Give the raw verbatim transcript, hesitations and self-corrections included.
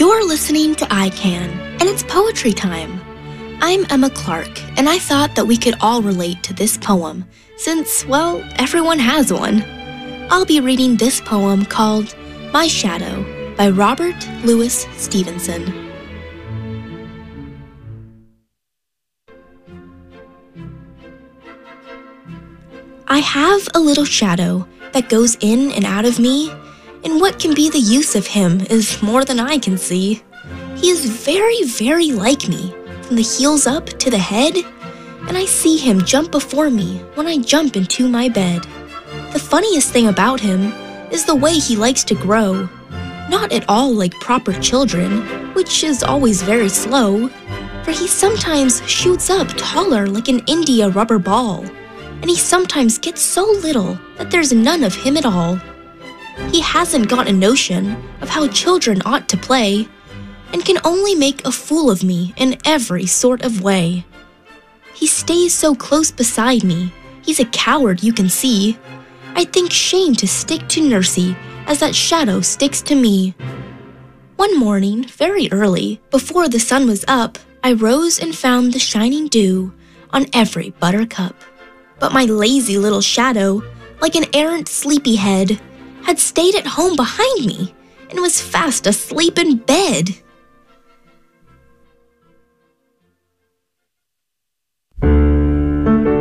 You're listening to I Can, and it's poetry time. I'm Emma Clark, and I thought that we could all relate to this poem, since, well, everyone has one. I'll be reading this poem called My Shadow by Robert Louis Stevenson. I have a little shadow that goes in and out of me, and what can be the use of him is more than I can see. He is very, very like me, from the heels up to the head, and I see him jump before me when I jump into my bed. The funniest thing about him is the way he likes to grow. Not at all like proper children, which is always very slow, for he sometimes shoots up taller like an India rubber ball, and he sometimes gets so little that there's none of him at all. He hasn't got a notion of how children ought to play, and can only make a fool of me in every sort of way. He stays so close beside me, he's a coward you can see. I'd think shame to stick to Nursey as that shadow sticks to me. One morning, very early, before the sun was up, I rose and found the shining dew on every buttercup. But my lazy little shadow, like an errant sleepyhead, had stayed at home behind me and was fast asleep in bed.